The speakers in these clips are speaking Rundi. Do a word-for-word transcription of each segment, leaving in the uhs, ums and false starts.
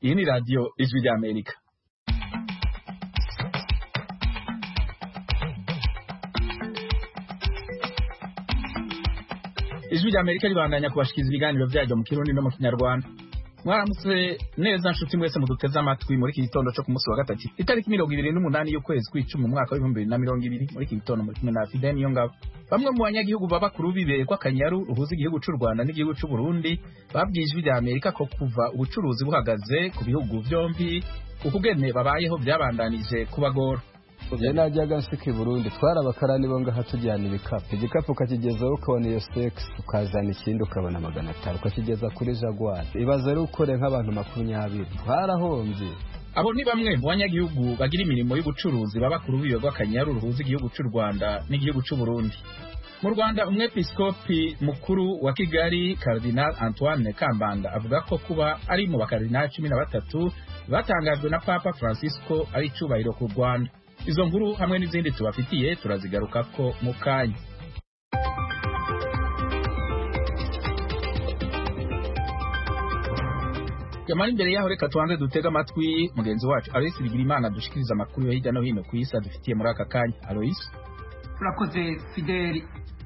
Iyi ni radiyo Ijwi ry'Amerika. Ijwi ry'Amerika ribandanya kubashikiriza ibiganiro byaryo mu Kirundi no mu Kinyarwanda. Mwaramutse neza nshuti mwese muduteze amatwi muri iki gitondo cyo ku munsi wa gatatu itariki mirongo ibiri n'umunani y'ukwezi kw'icumi mu mwaka w'ibihumbi bibiri na mirongo ibiri. Muri iki gitondo muri kumwe na Fidel Niyongabo. Bamwe mu banyagihugu baba ku rubibe rw'Akanyaru ruhuza igihugu cy'u Rwanda n'igihugu cy'u Burundi babwiye Ijwi ry'Amerika ko kuva ubucuruzi buhagaze ku bihugu byombi ukugene babayeho byabandanije kubagora. Je najyaga nsika i Burundi twarabakarani bo ngaha tujyana ibikapu igikapu ukakigezaho ukabona iyo sex ukazana ikindi ukabona magana atanu ukakigeza kuri Jaguar. Ibaze ari ukore nk'abantu makumyabiri twarahombye. Abo ni bamwe mu banyagihugu bagira imirimo y'ubucuruzi baba ku rubibe rw'Akanyaru ruhuza igihugu cy'u Rwanda n'igihugu cy'u Burundi. Mu Rwanda umwepiskopi mukuru wa Kigali Cardinal Antoine Kambanda avuga ko kuba ari mu bakardinali cumi na batatu batangajwe na Papa Francisco ari icubahiro ku Rwanda. Izo nkuru hamwe n'izindi tubafitiye turazigaruka ko mu kanya. Yamara imbere yaho reka tubanze dutega amatwi mugenzi wacu Alois Bigirimana dushikiriza amakuru yo hirya no hino ku isi dufitiye muri aka kanya. Alois, turakoze Fidel.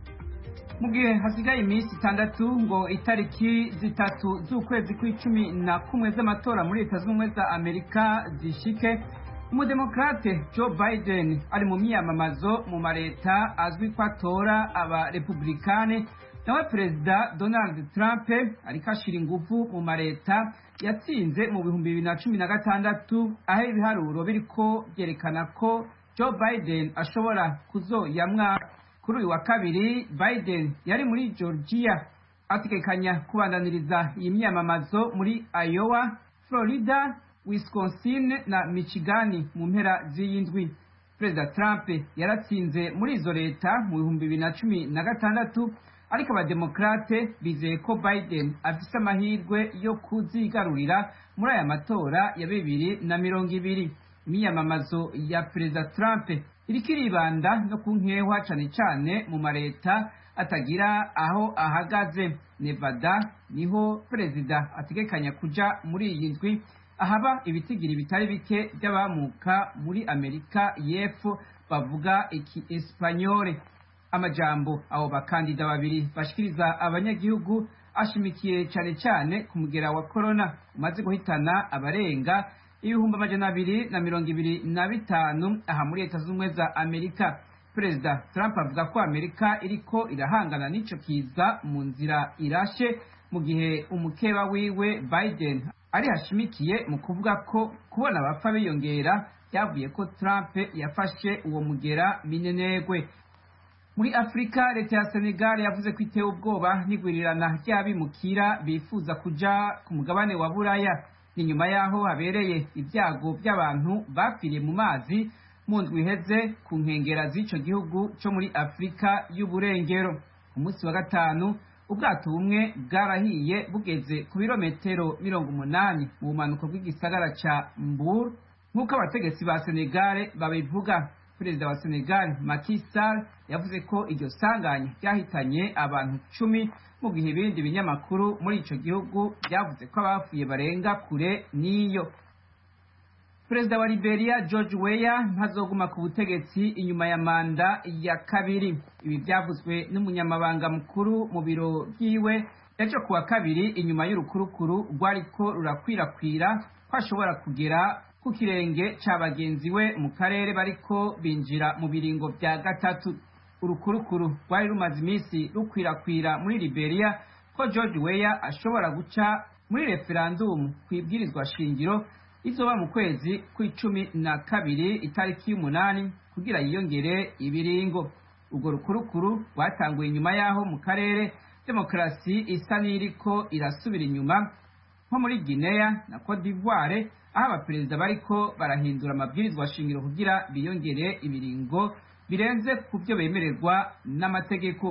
Mu gihe hasigaye iminsi itandatu ngo itariki zitatu z'ukwezi kw'icumi na kumwe z'amatora muri Leta Zunze Ubumwe za Amerika zishike, umudemokrate Joe Biden ari mu myiyamamazo mu mareta azwi ko atora aba republikane, nawe perezida Donald Trump ariko ashira ingufu mu mareta yatsinze mu bihumbi bibiri na cumi na gatandatu, aho ibiharuro biriko byerekana ko Joe Biden ashobora kuzoyamwa. Kuri uyu wa kabiri Biden yari muri Georgia ategekanya kubandaniriza iyi myiyamamazo muri Iowa, Florida, Wisconsin na Michigan mu mpera z'iyindwi. Perezida Trump yaratsinze muri izo leta mu bihumbi bibiri na cumi na gatandatu, ariko abademokrate bizeye ko Biden afise amahirwe yo kuzigarurira muri aya matora ya bibiri na mirongo ibiri. Imyiyamamazo ya Perezida Trump iriko iribanda no ku nkehwa cane cane mu mareta atagira aho ahagaze. Nevada niho perezida ategekanya kuja muri iyi ndwi, ahaba ibitigiri bitari bike by'abamuka muri Amerika y'Epfo bavuga iki Espanyole. Amajambo abo bakandida babiri bashikiriza abanyagihugu ashimikiye cane cane ku mugera wa corona umaze guhitana abarenga ibihumbi amajana abiri na mirongo ibiri na bitanu aha muri Leta Zunze Ubumwe za Amerika. Perezida Trump avuga ko Amerika iriko irahangana n'ico kiza mu nzira irashe, mu gihe umukeba wiwe Biden ari hashimikiye mu kuvuga ko kubona abapfa biyongera byavuye ko Trump yafashe uwo mugera minenegwe. Muri Afrika, leta ya Senegal yavuze ko itewe ubwoba n'igwirirana ry'abimukira bifuza kuja ku mugabane wa Buraya. Ni nyuma yaho habereye ibyago by'abantu bapfiriye mu mazi mu ndwi iheze ku nkengera z'ico gihugu cyo muri Afrika y'uburengero. Ku munsi wa gatanu ubwato bumwe bwarahiye bugeze ku birometero mirongo umunani mu bumanuko bw'igisagara ca Mbour, nk'uko abategetsi ba Senegal babivuga. Perezida wa Senegal Macky Sall yavuze ko iryo sanganya ryahitanye abantu cumi, mu gihe ibindi binyamakuru muri ico gihugu byavuze ko abapfuye barenga kure n'iyo. Perezida wa Liberia George Weah ntazoguma ku butegetsi inyuma ya manda ya kabiri. Ibi byavuzwe n'umunyamabanga mukuru mu biro byiwe ejo kuwa kabiri inyuma y'urukurukuru rwariko rurakwirakwira ko ashobora kugera ku kirenge ca bagenzi we mu karere bariko binjira mu biringo bya gatatu. Urukurukuru rwari rumaze iminsi rukwirakwira muri Liberia ko George Weah ashobora guca muri referendum kwibwirizwa shingiro izoba mu kwezi kw'icumi na kabiri itariki y'umunani kugira yiyongere ibiringo. Urwo rukurukuru rwatanguye inyuma yaho mu karere demokarasi isa n'iriko irasubira inyuma, nko muri Guinea na Cote d'Ivoire, aho abaperezida bariko barahindura amabwirizwa shingiro kugira biyongere ibiringo birenze ku byo bemererwa n'amategeko.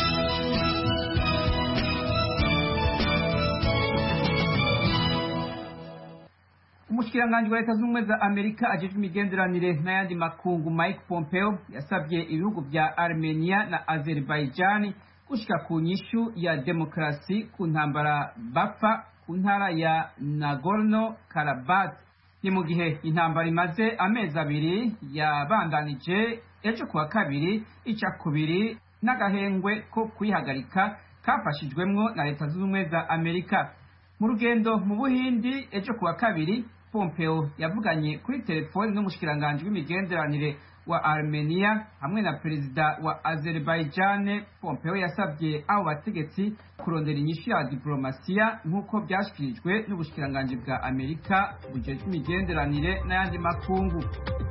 Umushikiranganji wa Leta Zunze Ubumwe za Amerika ajejwe imigenderanire n'ayandi makungu Mike Pompeo yasabye ibihugu vya Armenia na Azerbaijan gushika ku nyishu ya demokarasi ku ntambara bapfa ku ntara ya Nagorno Karabakh. Ni mu gihe intambara imaze amezi abiri yabandanije ejo kuwa kabiri ica kubiri n'agahengwe ko kwihagarika kafashijwemwo na leta zunze ubumwe za Amerika. Mu rugendo mu Buhindi ejo kuwa kabiri, Pompeo yavuganye kuri telefoni n'umushikiranganje w'imigenderanire wa Armenia hamwe na perezida wa Azerbaijan. Pompeo yasabye abo bategetsi kurondera inyishu ya diplomasiya nk'uko byashikirijwe n'ubushikiranganje bwa Amerika bujejwe imigenderanire n'ayandi makungu.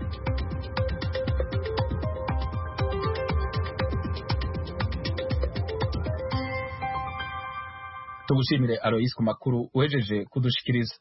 Tugushimire Alois ku makuru uhejeje kudushikiriza.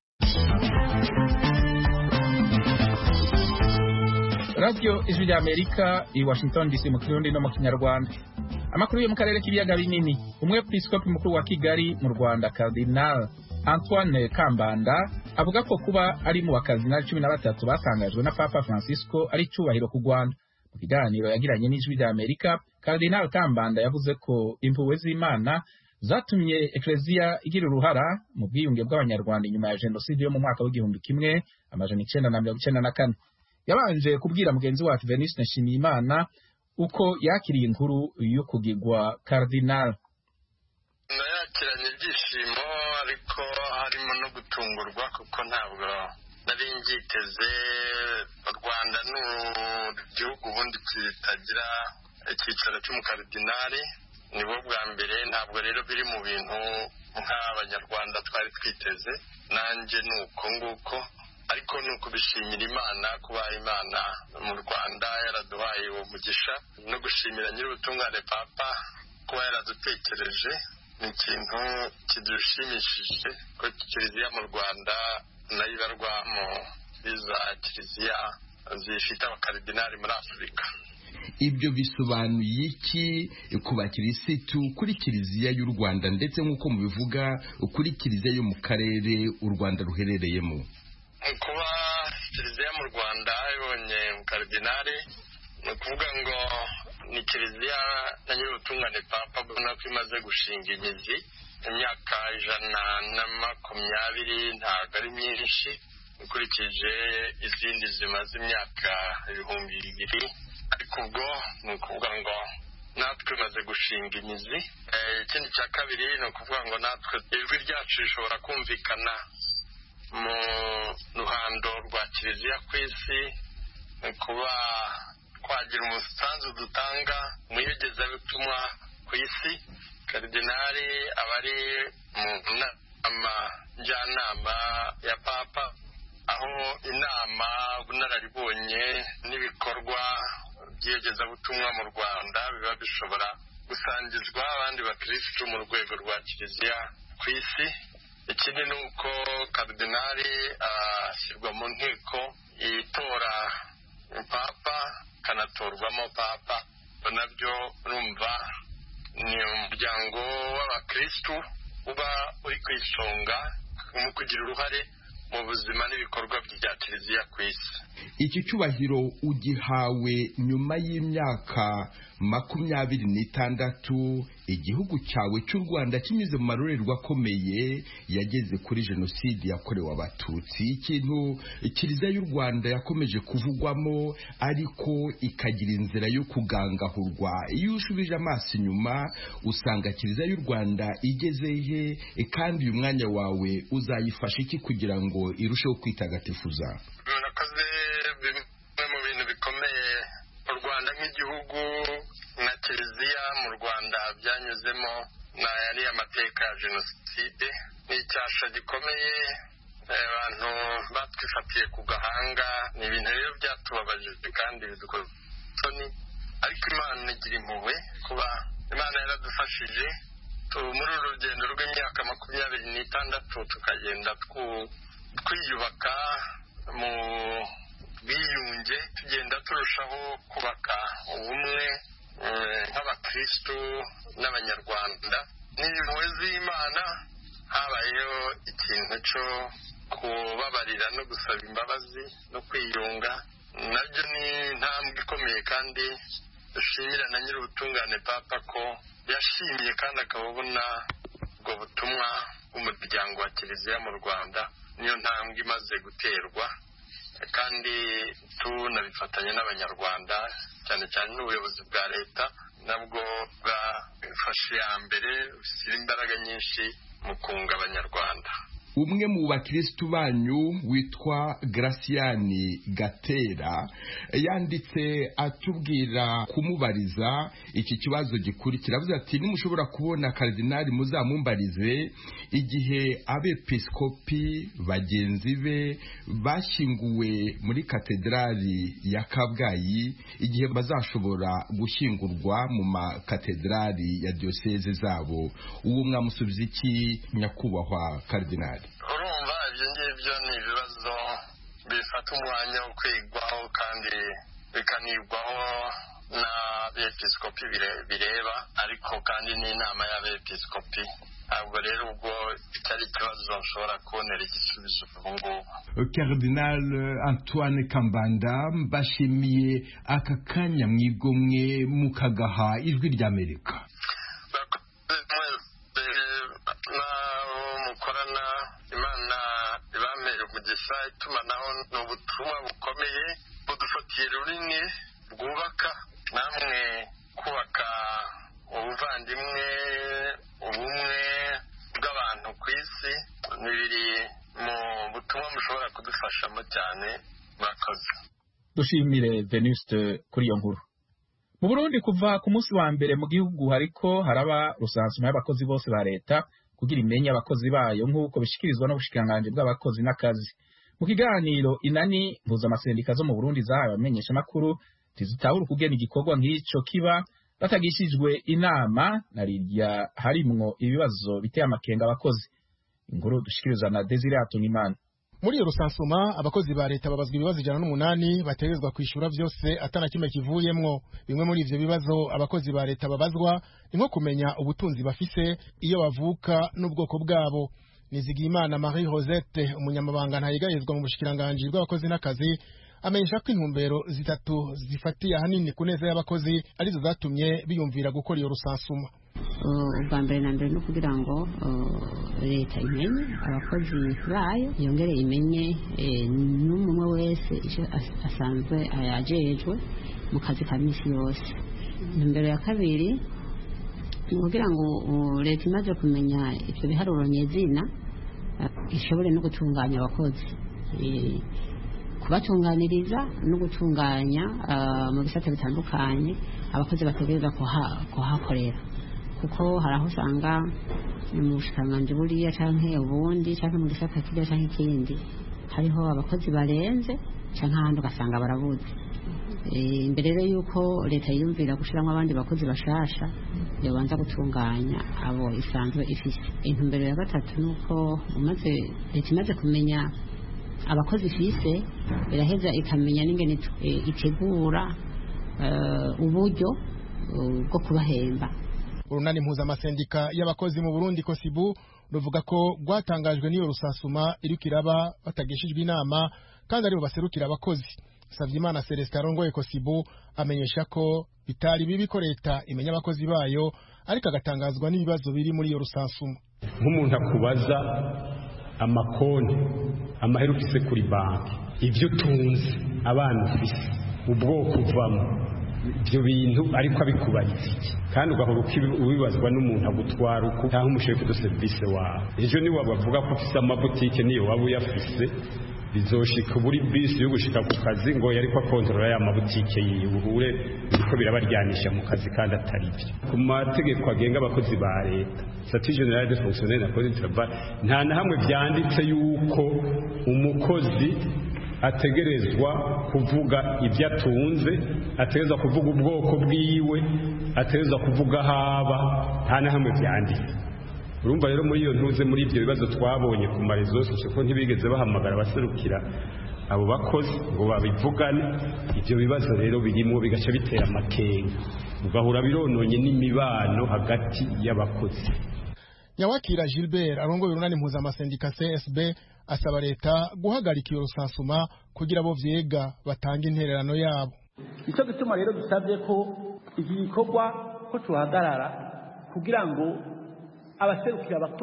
Radio Ijwi rya Amerika i Washington D C mu Kirundi no mu Kinyarwanda. Amakuru yo mu karere k'ibiyaga binini. Umwepiskopi mukuru wa Kigali mu Rwanda Cardinal Antoine Kambanda avuga ko kuba ari mu bakardinali cumi na batatu batangajwe na Papa Francisco ari cyubahiro ku Rwanda. Mu kiganiro yagiranye n'Ijwi rya Amerika, Cardinal Kambanda yavuze ko impuhwe z'Imana zatumye Ecclesia igira uruhara mu bwiyunge bw'Abanyarwanda inyuma ya jenoside yo mu mwaka w'igihumbi kimwe amajana icenda na mirongo icenda na kane. Yabanje kubwira mugenzi wacu Veniste Nshimiyimana uko yakiriye inkuru yo kugirwa Cardinal. Nayakiranye ibyishimo ariko harimo no gutungurwa kuko ntabwo nari ngiteze. U Rwanda ni igihugu ubundi kitagira icyicaro cy'umukardinali, nibo bwa mbere. Ntabwo rero biri mu bintu nk'Abanyarwanda twari twiteze, nanjye ni uko nguko, ariko ni ukubishimira Imana kuba Imana mu Rwanda yaraduhaye uwo mugisha, no gushimira nyir'ubutungane Papa kuba yaradutekereje. Ni ikintu kidushimishije ko Kiliziya mu Rwanda nayo ibarwa mu za Kiliziya zifite abakardinali muri Afurika. Ibyo bisobanuye iki ku bakirisitu kuri Kiliziya y'u Rwanda ndetse nk'uko mubivuga kuri Kiliziya yo mu karere u Rwanda ruherereyemo? Kuba Kiliziya mu Rwanda ibonye umukardinali ni ukuvuga ngo ni Kiliziya na nyir'ubutungane Papa ubona ko imaze gushinga imizi imyaka ijana na makumyabiri, ntabwo ari myinshi ukurikije izindi zimaze imyaka ibihumbi bibiri, ariko ubwo ni ukuvuga ngo natwe maze gushinga imizi. Ikindi cya kabiri ni ukuvuga ngo natwe ijwi ryacu rishobora kumvikana mu ruhando rwa Kiliziya ku isi, kuba twagira umusanzu dutanga mu iyogezabutumwa ku isi. Kardinali aba ari mu nama njyanama ya Papa, aho inama ubunararibonye n'ibikorwa by'iyogezabutumwa mu Rwanda biba bishobora gusangizwa abandi bakirisitu mu rwego rwa Kiliziya ku isi. Ikindi ni uko Kardinali ashyirwa mu nteko itora Papa, kanatorwamo Papa. Nabyo urumva ni umuryango w'abakirisitu uba uri ku isonga mu kugira uruhare mu buzima n'ibikorwa bya Kiliziya ku isi. Iki cyubahiro ugihawe nyuma y'imyaka makumyabiri n'itandatu igihugu cyawe cy'u Rwanda kinyuze mu marorerwa akomeye yageze kuri jenoside yakorewe Abatutsi. Ikintu Kiliziya y'u Rwanda yakomeje kuvugwamo ariko ikagira inzira yo kugangahurwa. Iyo ushubije amaso inyuma usanga Kiliziya y'u Rwanda igeze he, kandi uyu mwanya wawe uzayifasha iki kugira ngo irusheho kwitagatifuza? Nakaze bimwe mu bintu bikomeye u Rwanda nk'igihugu na Kiliziya mu Rwanda byanyuzemo na yari amateka ya jenoside. Ni icyasha gikomeye abantu batwifatiye ku gahanga. Ni ibintu rero byatubabaje kandi bidukoze isoni, ariko Imana igira impuhwe kuba Imana yaradufashije muri uru rugendo rw'imyaka makumyabiri n'itandatu tukagenda twiyubaka mu bwiyunge, tugenda turushaho kubaka ubumwe nk'abakirisitu n'Abanyarwanda. N'impuhwe z'Imana habayeho ikintu cyo kubabarira no gusaba imbabazi no kwiyunga. Nabyo ni intambwe ikomeye kandi dushimira na nyir'ubutungane Papa ko yashimye kandi akabona ubwo butumwa bw'umuryango wa kiliziya mu Rwanda niyo ntambwe imaze guterwa, kandi tunabifatanya n'abanyarwanda cyane cyane n'ubuyobozi bwa leta nabwo bwafashe ya mbere bushyira imbaraga nyinshi mu kunga abanyarwanda. Umwe mu bakirisitu banyu witwa Graciani Gatera yanditse atubwira kumubariza iki kibazo gikurikira, avuze ati nimushobora kubona Karidinali muzamumbarize igihe abepiskopi bagenzi be bashyinguwe muri katedrali ya Kabgayi, igihe bazashobora gushyingurwa mu makatedrali ya diocese zabo, uwo mwamusubiza iki nyakubahwa Karidinali? Urumva ibyo ngibyo ni ibibazo bifata umwanya wo kwigwaho kandi bikanigwaho n'abepiskopi bireba, ariko kandi n'inama y'abepiskopi. Ntabwo rero ubwo cyari ikibazo nshobora kubonera igisubizo ubu ngubu. Cardinal Antoine Kambanda, mbashimiye aka kanya mwigomwe mukagaha Ijwi ry'Amerika. Mukorana Imana ibamere umugisha, itumanaho ni ubutumwa bukomeye budufatiye runini bwubaka, namwe kubaka ubuvandimwe ubumwe bw'abantu ku isi ni biri mu butumwa mushobora kudufashamo cyane. Murakoze. Dushimire Venuste kuri iyo nkuru. Mu Burundi kuva ku munsi wa mbere mu gihugu hariko haraba rusansuma y'abakozi bose ba leta kugira imenye abakozi bayo nk'uko bishikirizwa n'ubushikiranganje bw'abakozi n'akazi. Mu kiganiro inani mpuzamasendika zo mu Burundi zahawe abamenyesha makuru tizitahura kugena igikorwa nk'ico kiba batagishijwe inama na rirya harimwo ibibazo biteye amakenga abakozi. Inkuru dushikirizwa na Desire Atungimana. Muri iyo rusansuma abakozi ba leta babazwa ibibazo ijana n'umunani bategezwa kwishura byose atana kimwe kivuyemwo. Bimwe muri ivyo bibazo abakozi ba leta babazwa ni nko kumenya ubutunzi bafise, iyo bavuka n'ubwoko bwabo. Nizigiyimana Marie Rosette, umunyamabanga ntayigayezwa mu bushikiranganje bw'abakozi n'akazi, amenyesha ko intumbero zitatu zifatiye ahanini ku neza y'abakozi arizo zatumye biyumvira gukora iyo rusansuma. Ubwa mbere na mbere no kugira ngo leta imenye abakozi bayo, yongere imenye n'umwe wese icyo asanzwe ayajejwe mu kazi ka misi yose. Intumbero ya kabiri ni kugira ngo leta imaze kumenya ibyo biharuro nyezina ishobore no gutunganya abakozi, kubatunganiriza no gutunganya mu bisate bitandukanye abakozi bategereza kuhakorera, kuko hari aho usanga mu bushikanganje buriya canke ubundi canke mu gisata kirya canke ikindi hariho abakozi barenze canke ahandi ugasanga barabuze. Imbere rero yuko leta yiyumvira gushiramo abandi bakozi bashasha yobanza gutunganya abo isanzwe ifise. Intumbero ya gatatu nuko umaze leta imaze kumenya abakozi ifise iraheza ikamenya n'ingene itegura uburyo bwo kubahemba. Urunani mpuzamasendika y'abakozi mu Burundi Kosibu ruvuga ko rwatangajwe n'iyo rusasuma iriko iraba batagishijwe inama kandi aribo baserukira abakozi. Savyimana Celestin arongoye Kosibu amenyesha ko bitari bibi ko leta imenya abakozi bayo, ariko agatangazwa n'ibibazo biri muri iyo rusansuma. Nk'umuntu akubaza amakonti amahera ufise kuri banki, ivyo tunze abana ufise ubwoko uvamo, ibyo bintu ariko abikubariza iki, kandi ugahora ubibazwa n'umuntu agutwara uko cyangwa umushefu de service wawe. Ejo niwe bavuga ko ufise amabutike niyo waba uyafise, bizoshika buri bisi yo gushika ku kazi ngo yariko akontorora ya mabutike yiwe niko birabaryanisha mu kazi kandi atari byo. Ku mategeko agenga abakozi ba leta, statut général des fonctionnaires na code du travail, nta na hamwe byanditse yuko umukozi ategerezwa kuvuga ibyo atunze, ategerezwa kuvuga ubwoko bwiwe, ategerezwa kuvuga haba, nta na hamwe byanditse. Urumva rero muri iyo ntuze muri ibyo bibazo twabonye ku marezo sosio ko ntibigeze bahamagara abaserukira abo bakozi ngo babivugane. Ibyo bibazo rero birimo bigaca bitera amakenga, ugahura birononye n'imibano hagati y'abakozi. Nyawakira Gilbert arongoye urunani mpuzamasendika C S B asaba leta guhagarika iyo rusansuma kugira bo vyega batanga intererano yabo. Icyo gituma rero dusabye ko iki gikorwa ko tuhagarara kugira ngo abaserukira abakozi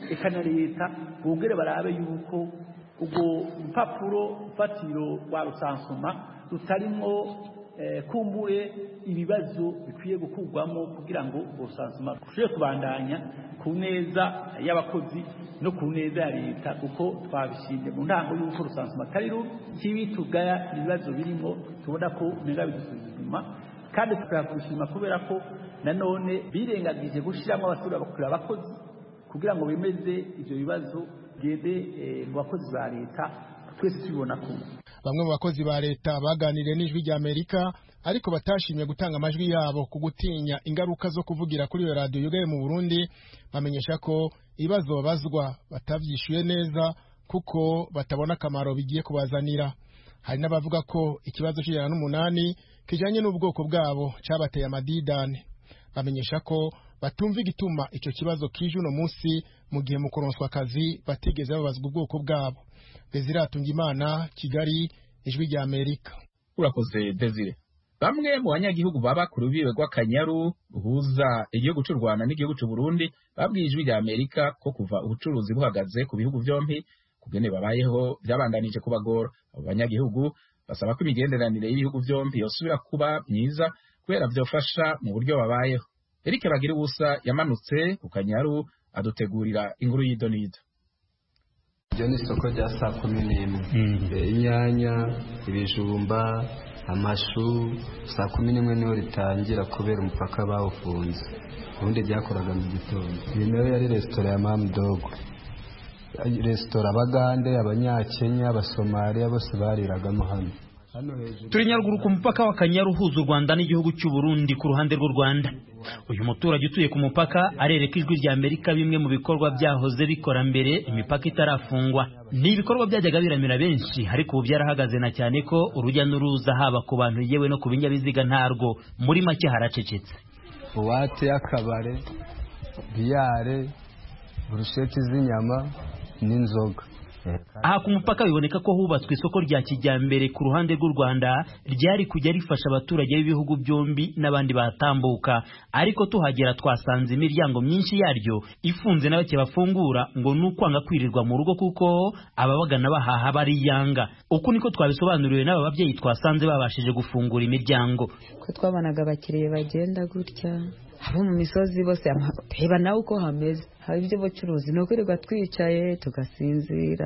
eka na leta bongere barabe yuko ubwo rupapuro fatiro rwa rusansuma rutarimwo kumbure ibibazo bikwiye gukurwamo kugira ngo ubwo rusansuma rushobore kubandanya ku neza y'abakozi no ku neza ya leta, kuko twabishimye mu ntango y'uko rusansuma atari rubi kibitugaya ibibazo birimo tubona ko umenga bidusuzuma, kandi tukabishima kubera ko nanone birengagije gushiramo abatura bakura abakozi kugira ngo bemeze ivyo bibazo gende mu bakozi ba leta twese tubibona kumwe. Bamwe mu bakozi ba leta baganiriye n'ijwi rya Amerika ariko batashimye gutanga amajwi yabo ku gutinya ingaruka zo kuvugira kuri iyo radio yugaye mu Burundi, bamenyesha ko ibibazo babazwa batavyishuye neza kuko batabona akamaro bigiye kubazanira. Hari n'abavuga ko ikibazo c'ijana n'umunani kijanye n'ubwoko bwabo cabateye amadidane. Bamenyesha ko batumva igituma ico kibazo kije uno munsi mu gihe mu kuronswa akazi batigeze babazwa ubwoko bwabo. Desire Atungimana, Kigali, Ijwi rya Amerika. Urakoze Desire. Bamwe mu banyagihugu baba ku rubibe rw'Akanyaru ruhuza igihugu cy'u Rwanda n'igihugu cy'u Burundi babwiye Ijwi rya Amerika ko kuva ubucuruzi buhagaze ku bihugu byombi kugene babayeho byabandanije kubagora. Abo banyagihugu basaba ko imigenderanire y'ibihugu byombi yosubira kuba myiza kubera byofasha mu buryo babayeho. Eric Bagirubusa yamanutse ku Kanyaru adutegurira inkuru y'idonido. Iryo ni isoko rya saa kumi n'imwe. Inyanya, ibijumba, amashu, saa kumi n'imwe niho ritangira kubera umupaka bawufunze. Ubundi byakoraga mu gitondo. Iyi nayo yari resitora ya Mamdogo. Resitora Abagande, Abanyakenya, Abasomaliya bose bariragamo hano. Turi Nyaruguru ku mupaka wa Kanyaru uhuza u Rwanda n'igihugu cy'u Burundi ku ruhande rw'u Rwanda. Uyu muturage utuye ku mupaka arereka Ijwi rya Amerika bimwe mu bikorwa byahoze bikora mbere imipaka itarafungwa. Ni ibikorwa byajyaga biramira benshi ariko ubu byarahagaze na cyane ko urujya n'uruza haba ku bantu yewe no ku binyabiziga ntarwo, muri make haracecetse. Buwate y'akabare, biyare, burusheti z'inyama n'inzoga. Aha ku mupaka biboneka ko hubatswe isoko rya kijyambere ku ruhande rw'u Rwanda ryari kujya rifasha abaturage b'ibihugu byombi n'abandi batambuka, ariko tuhagera twasanze imiryango myinshi yaryo ifunze na bake bafungura ngo nukwanga kwirirwa mu rugo kuko ababagana bahaha bari yanga. Uku niko twabisobanuriwe n'aba babyeyi twasanze babashije gufungura imiryango. Ko twabanaga abakiriye bagenda gutya abo mu misozi bose reba nawe uko hameze, hari ibyo bacuruzi no kwirirwa twicaye tugasinzira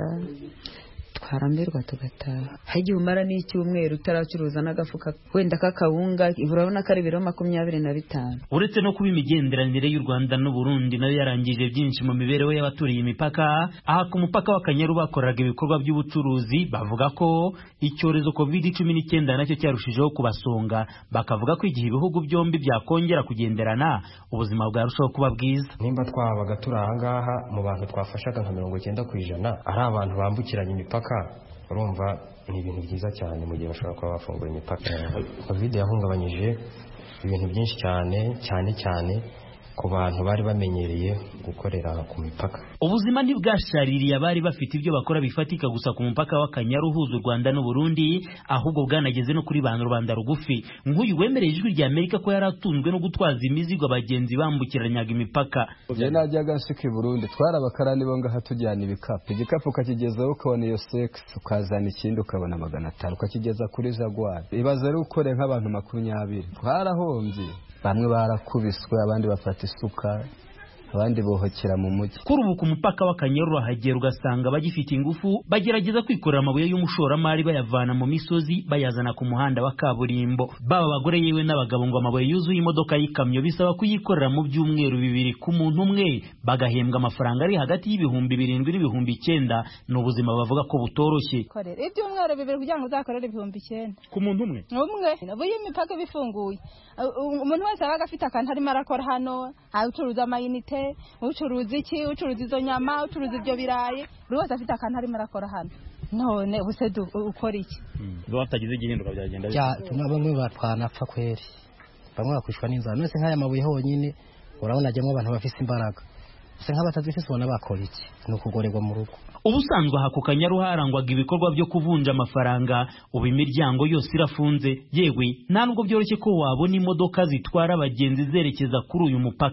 twarambirwa tugataha. Hagiye umara n'icyumweru utaracuruza n'agafuka wenda kakawunga urabona ko ari ibiro makumyabiri na bitanu. Uretse no kuba imigenderanire y'u Rwanda n'u Burundi nayo yarangije byinshi mu mibereho y'abaturiye imipaka, aha ku mupaka wa Kanyaru bakoraga ibikorwa by'ubucuruzi bavuga ko icyorezo covid cumi n'icyenda nacyo cyarushijeho kubasonga, bakavuga ko igihe ibihugu byombi byakongera kugenderana ubuzima bwarushaho kuba bwiza. Nimba twabaga turi aha ngaha mu bantu twafashaga nka mirongo icyenda ku ijana ari abantu bambukiranya imipaka, urumva ni ibintu byiza cyane mu gihe bashobora kuba bafungura imipaka. Covid yahungabanyije ibintu byinshi cyane cyane cyane ku bantu bari bamenyereye gukorera ku mipaka. Ubuzima ntibwashaririye abari bafite ibyo bakora bifatika gusa ku mupaka wa Kanyaru uhuza u Rwanda n'u Burundi, ahubwo bwanageze no kuri ba rubanda rugufi. Nk'uyu wemereye Ijwi rya Amerika ko yaratunzwe no gutwaza imizigo abagenzi bambukiranyaga imipaka. Je najyaga nshika i Burundi twarabakarani bo ngaha tujyana ibikapu, igikapu kakigezaho ukabona iyo sex ukazana ikindi ukabona magana atanu ukakigeza kuri Jaguar. Ibaze ari ukore nk'abantu makumyabiri. Twarahombye, bamwe barakubiswe abandi bafata isuka abandi bohokera mu mujyi. Kuri ubu ku mupaka wa Kanyaru hagera ugasanga bagifite ingufu bagerageza kwikorera amabuye y'umushoramari bayavana mu misozi bayazana ku muhanda wa kaburimbo. Baba abagore yewe n'abagabo ngo amabuye yuzuye imodoka y'ikamyo bisaba kuyikorera mu byumweru bibiri ku muntu umwe, bagahembwa amafaranga ari hagati y'ibihumbi birindwi n'ibihumbi icyenda. Ni ubuzima bavuga ko butoroshye. Ibyumweru bibiri kugira ngo uzakorere ibihumbi icyenda ku muntu umwe umwe buye imipaka bifunguye. Umuntu wese abaga afite akantu arimo arakora hano, ucuruza amayinite, ucuruza iki, ucuruza izo nyama, ucuruza ibyo birayi, buri wese afite akantu arimo arakora hano. None ubuse ukora iki? Ngo batagize igihinduka byagenda bya bamwe batwanapfa kweri, bamwe bakwishwa n'inzara. Nose nk'aya mabuye honyine urabona ajyamo abantu bafite imbaraga, se nk'abatazifise ubona bakora iki? Ni ukugorerwa mu rugo. Ubusanzwe aha ku Kanyaru harangwaga ibikorwa byo kuvunja amafaranga, ubu imiryango yose irafunze, yewe nta nubwo byoroshye ko wabona imodoka zitwara abagenzi zerekeza kuri uyu mupaka.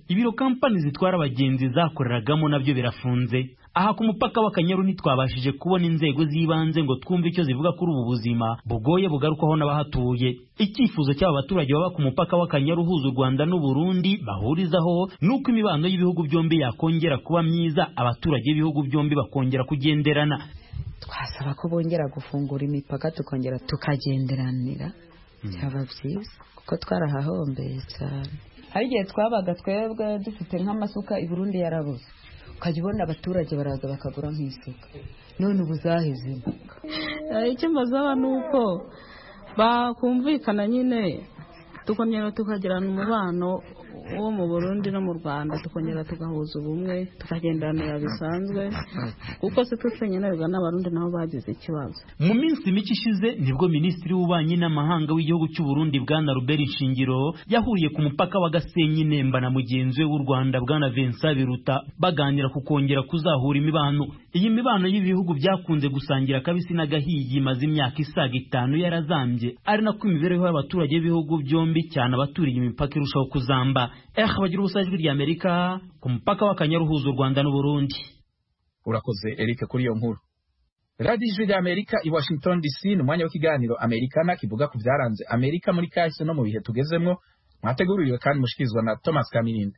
ibiro kampani zitwara abagenzi zakoreragamo nabyo birafunze. Aha ku mupaka w'Akanyaru ntitwabashije kubona inzego z'ibanze ngo twumve icyo zivuga kuri ubu buzima bugoye bugarukwaho n'abahatuye. Icyifuzo cy'aba baturage baba ku mupaka w'Akanyaru uhuza u Rwanda n'u Burundi bahurizaho nuko imibano y'ibihugu byombi yakongera kuba myiza, abaturage b'ibihugu byombi bakongera kugenderana. Twasaba ko bongera gufungura imipaka tukongera tukagenderanira, byaba byiza kuko twarahahombeye cyane. Hari igihe twabaga twebwe dufite nk'amasuka i Burundi yarabuze, ukajya ubona abaturage baraza bakagura nk'isuka, none ubu zaheze. Icyo mbazaba ni uko bakumvikana nyine tukongera tukagirana umubano wo mu Burundi no mu Rwanda, tukongera tugahuza ubumwe tukagendanira bisanzwe, kuko se twenyine biga n'abarundi nabo bagize ikibazo. Mu minsi mike ishize nibwo Minisitiri w'Ububanyi n'Amahanga w'igihugu cy'u Burundi Bwana Robert Nshingiro yahuriye ku mupaka wa Gasenyi Nemba na mugenzi we w'u Rwanda Bwana Vincent Biruta baganira ku kongera kuzahura imibano. Iyi mibano y'ibihugu byakunze gusangira kabisi n'agahiye imaze imyaka isaga itanu yarazambye, ari nako imibereho y'abaturage b'ibihugu byombi cyane abaturiye imipaka irushaho kuzamba. Eh bagira ubusajwi ry'Amerika ku mupaka w'Akanyaru uhuza u Rwanda n'u Burundi. Urakoze Eric kuri iyo nkuru. Radio Ijwi ry'Amerika i Washington D C, n'umwanya w'ikiganiro Americana kivuga ku byaranze Amerika muri kahise no mu bihe tugezemwo, mwateguriwe kandi mushikizwa na Thomas Kamirinde.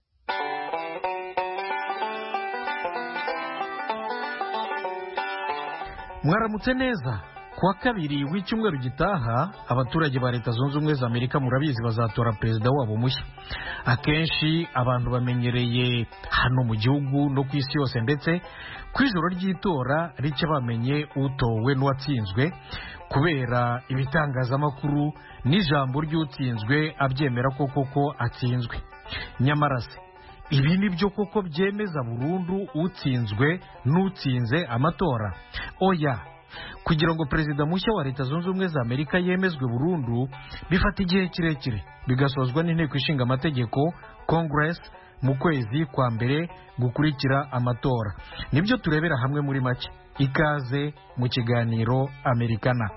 Mwaramutse neza. Kuwa kabiri w'icyumweru gitaha abaturage ba Leta Zunze Ubumwe za Amerika murabizi bazatora perezida wabo mushya. Akenshi abantu bamenyereye hano mu gihugu no ku isi yose ndetse ku ijoro ry'itora rice bamenye utowe n'uwatsinzwe kubera ibitangazamakuru n'ijambo ry'utsinzwe abyemera ko koko atsinzwe. Nyamara se ibi ni byo koko byemeza burundu utsinzwe n'utsinze amatora? Oya. Kugira ngo perezida mushya wa Leta Zunze Ubumwe za Amerika yemezwe burundu bifata igihe kirekire, bigasozwa n'inteko ishinga amategeko Congress mu kwezi kwa mbere gukurikira amatora. Nibyo turebera hamwe muri make. Ikaze mu kiganiro Americana.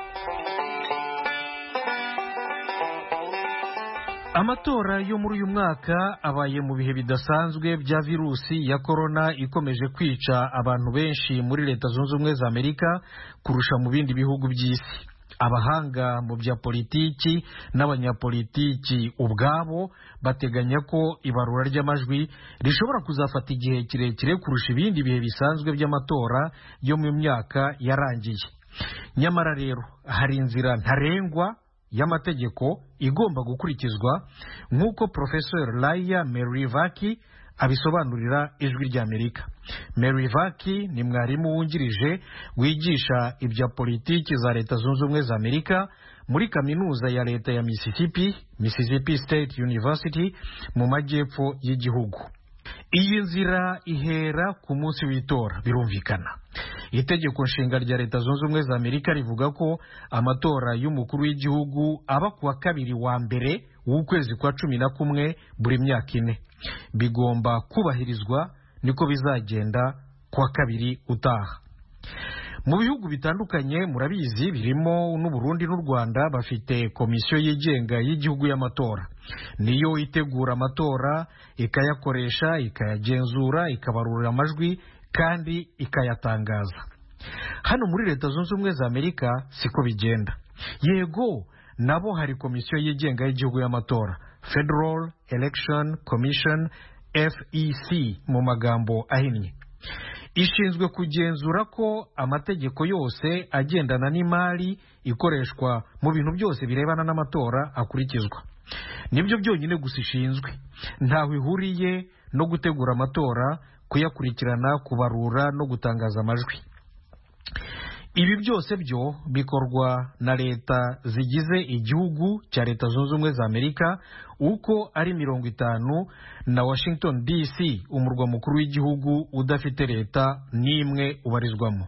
Amatora yo muri uyu mwaka abaye mu bihe bidasanzwe bya virusi ya corona ikomeje kwica abantu benshi muri Leta Zunze Ubumwe za Amerika kurusha mu bindi bihugu by'isi. Abahanga mu bya politiki n'abanyapolitiki ubwabo bateganya ko ibarura ry'amajwi rishobora kuzafata igihe kirekire kurusha ibindi bihe bisanzwe by'amatora yo mu myaka yarangiye. Nyamara rero hari inzira ntarengwa y'amategeko igomba gukurikizwa nk'uko Professor Laia Merivaki abisobanurira Ijwi ry'Amerika. Merivaki ni mwarimu wungirije wigisha ibya politiki za Leta Zunze Ubumwe za Amerika muri kaminuza ya leta ya Mississippi, Mississippi State University mu majyepfo y'igihugu. Iyi nzira ihera ku munsi w'itora birumvikana. Itegeko nshinga rya Leta Zunze Ubumwe za Amerika rivuga ko amatora y'umukuru w'igihugu aba kuwa kabiri wa mbere w'ukwezi kwa cumi na kumwe buri myaka ine. Bigomba kubahirizwa, niko bizagenda kuwa kabiri utaha. Mu bihugu bitandukanye murabizi birimo n'u Burundi n'u Rwanda bafite komisiyo yigenga y'igihugu y'amatora. Niyo itegura amatora, ikayakoresha, ikayagenzura, ikabarura amajwi kandi ikayatangaza. Hano muri Leta Zunze Ubumwe za Amerika siko bigenda. Yego nabo hari komisiyo yigenga y'igihugu y'amatora, Federal Election Commission, F E C mu magambo ahinnye. Ishinzwe kugenzura ko amategeko yose agendana n'imari ikoreshwa mu bintu byose birebana n'amatora akurikizwa. Nibyo byonyine gusa ishinzwe, ntaho ihuriye no gutegura amatora, kuyakurikirana, kubarura no gutangaza amajwi. Ibi byose byo bikorwa na leta zigize igihugu cya Leta Zunze Ubumwe za Amerika uko ari mirongo itanu na Washington D C umurwa mukuru w'igihugu udafite leta n'imwe ubarizwamo.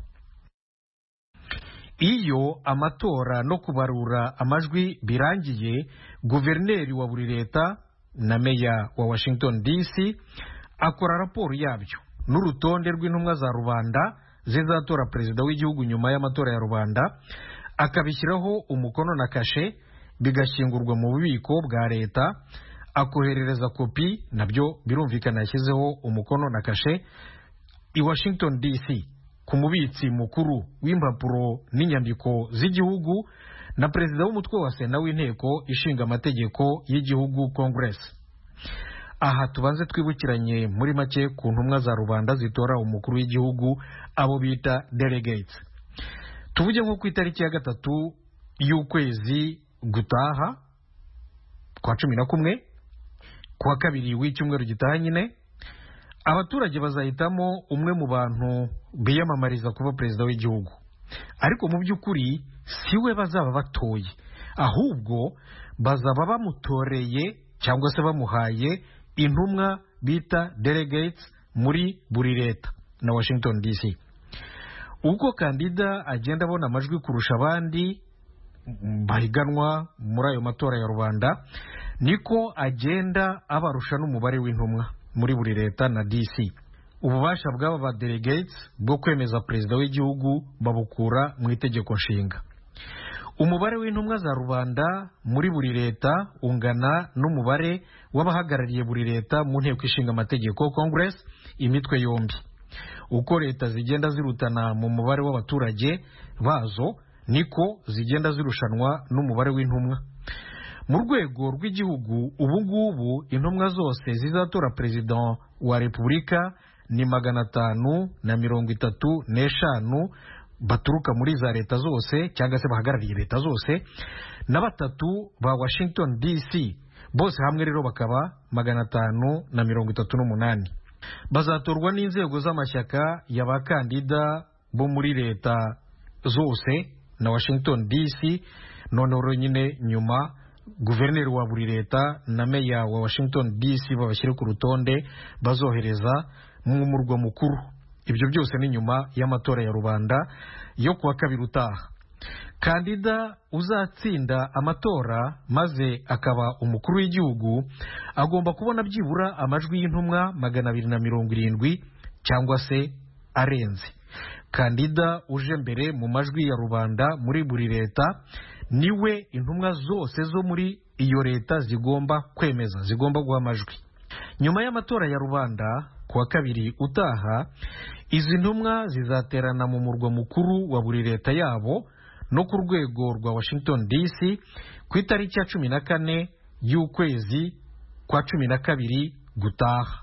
Iyo amatora no kubarura amajwi birangiye, guverineri wa buri leta na meya wa Washington D C akora raporo yabyo n'urutonde rw'intumwa za rubanda zizatora perezida w'igihugu nyuma y'amatora ya rubanda, akabishyiraho umukono na kashe, bigashyingurwa mu bubiko bwa leta, akoherereza kopi, nabyo birumvikana yashyizeho umukono na kashe, i Washington D C ku mubitsi mukuru w'impapuro n'inyandiko z'igihugu na perezida w'umutwe wa sena w'inteko ishinga amategeko y'igihugu Congress. Aha tubanze twibukiranye muri make ku ntumwa za rubanda zitora umukuru w'igihugu, abo bita delegates. Tuvuge nko ku itariki ya gatatu y'ukwezi gutaha kwa cumi na kumwe, kuwa kabiri w'icyumweru gitaha nyine, abaturage bazahitamo umwe mu bantu biyamamariza kuba perezida w'igihugu. Ariko mu by'ukuri siwe bazaba batoye, ahubwo bazaba bamutoreye cyangwa se bamuhaye intumwa bita delegates muri buri leta na Washington D C. Uko kandida agenda abona amajwi kurusha abandi bahiganwa muri ayo matora ya rubanda, niko agenda abarusha n'umubare w'intumwa muri buri leta na D C. Ububasha bw'aba ba delegates bwo kwemeza perezida w'igihugu babukura mu itegeko nshinga. Umubare w'intumwa za rubanda muri buri leta ungana n'umubare w'abahagarariye buri leta mu nteko ishinga amategeko Congress, imitwe yombi. Uko leta zigenda zirutana mu mubare w'abaturage bazo, niko zigenda zirushanwa n'umubare w'intumwa. Mu rwego rw'igihugu ubu ngubu intumwa zose zizatora perezida wa repubulika ni magana atanu na mirongo itatu n'eshanu baturuka muri za leta zose cyangwa se bahagarariye leta zose, na batatu ba Washington D C, bose hamwe rero bakaba magana atanu na mirongo itatu n'umunani. Bazatorwa n'inzego z'amashyaka y'abakandida bo muri leta zose na Washington D C. Noneho nyine nyuma guverineri wa buri leta na meya wa Washington D C babashyire ku rutonde bazohereza mu murwa mukuru. Ibyo byose ni nyuma y'amatora ya rubanda yo kuwa kabiri utaha. Kandida uzatsinda amatora maze akaba umukuru w'igihugu agomba kubona byibura amajwi y'intumwa magana abiri na mirongo irindwi cyangwa se arenze. Kandida uje mbere mu majwi ya rubanda muri buri leta niwe intumwa zose zo muri iyo leta zigomba kwemeza, zigomba guha amajwi. Nyuma y'amatora ya rubanda kuwa kabiri utaha, izi ntumwa zizaterana mu murwa mukuru wa buri leta yabo no ku rwego rwa Washington D C ku itariki ya cumi na kane y'ukwezi kwa cumi na kabiri gutaha.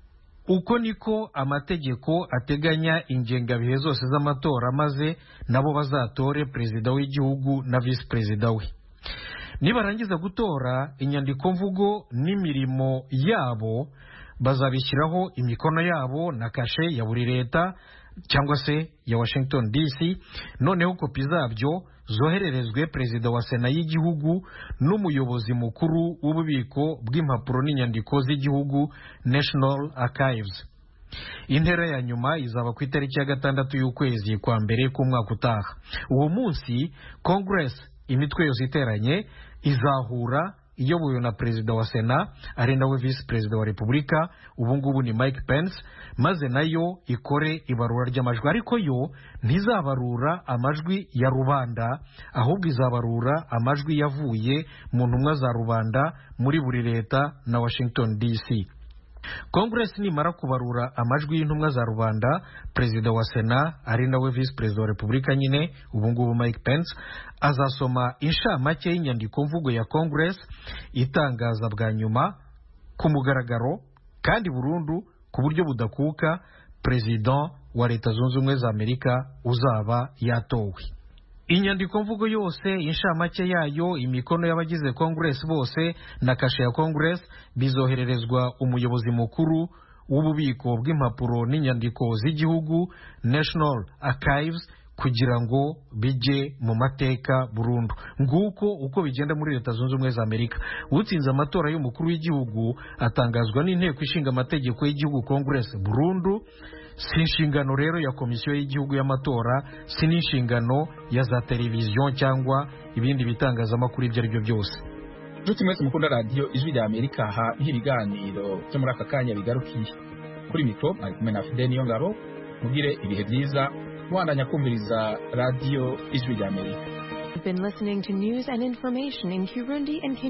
Uko niko amategeko ateganya ingengabihe zose z'amatora, maze nabo bazatore perezida w'igihugu na visi perezida we. Nibarangiza gutora, inyandiko mvugo n'imirimo yabo bazabishyiraho imikono yabo na kashe ya buri leta cyangwa se ya Washington D C. Noneho kopi zabyo zohererezwe perezida wa sena y'igihugu n'umuyobozi mukuru w'ububiko bw'impapuro n'inyandiko z'igihugu National Archives. Intera ya nyuma izaba ku itariki ya gatandatu y'ukwezi kwa mbere k'umwaka utaha. Uwo munsi Congress, imitwe yose iteranye, izahura iyobowe na perezida wa sena ari nawe visi perezida wa repubulika, ubu ngubu ni Mike Pence, maze nayo ikore ibarura ry'amajwi. Ariko yo ntizabarura amajwi ya rubanda, ahubwo izabarura amajwi yavuye mu ntumwa za rubanda muri buri leta na Washington D C. Congress nimara kubarura amajwi y'intumwa za rubanda, perezida wa sena ari nawe visi perezida wa repubulika nyine ubu ngubu Mike Pence azasoma inshamake y'inyandiko mvugo ya Congress itangaza bwa nyuma ku mugaragaro kandi burundu ku buryo budakuka perezida wa leta zunze ubumwe za Amerika uzaba yatowe. Inyandiko mvugo yose, inshamake yayo, imikono y'abagize Congress bose na kashe ya Congress bizohererezwa umuyobozi mukuru w'ububiko bw'impapuro n'inyandiko z'igihugu National Archives kugira ngo bijye mu mateka burundu. Nguko uko bigenda muri leta zunze ubumwe za Amerika. Utsinze amatora y'umukuru w'igihugu atangazwa n'inteko ishinga amategeko y'igihugu Congress burundu. Si inshingano rero ya komisiyo y'igihugu y'amatora, si n'inshingano ya za televiziyo cyangwa ibindi bitangazamakuru ibyo ari byo byose. Nshuti mwese mukunda radiyo ijwi rya Amerika, aha ibiganiro byo muri aka kanya bigarukiye. Kuri mikoro ari kumwe na Fidel Niyongabo. Mugire ibihe byiza, mwandanya kumviriza radiyo ijwi rya Amerika. You've been listening to news and information in Kirundi and